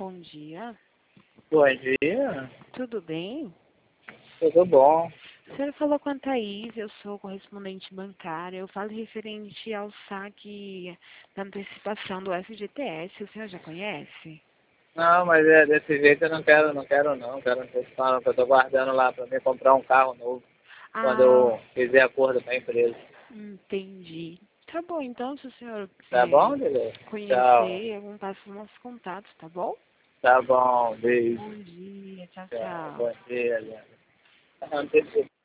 bom dia. Bom dia, Tudo bem? tudo bom? O senhor falou com a Thaís, eu sou correspondente bancária. Eu falo referente ao saque da antecipação do FGTS. O senhor já conhece? Não, mas é desse jeito eu não quero não, quero antecipar não, que eu tô guardando lá para mim comprar um carro novo quando Ah, eu fizer acordo com a empresa. entendi. Tá bom, então, se o senhor Tá bom, Lili? Tchau. conhecer, eu vou passar os nossos contatos, tá bom? Tá bom, beijo. Bom dia, tchau, Tchau, tchau. bom dia, Lili.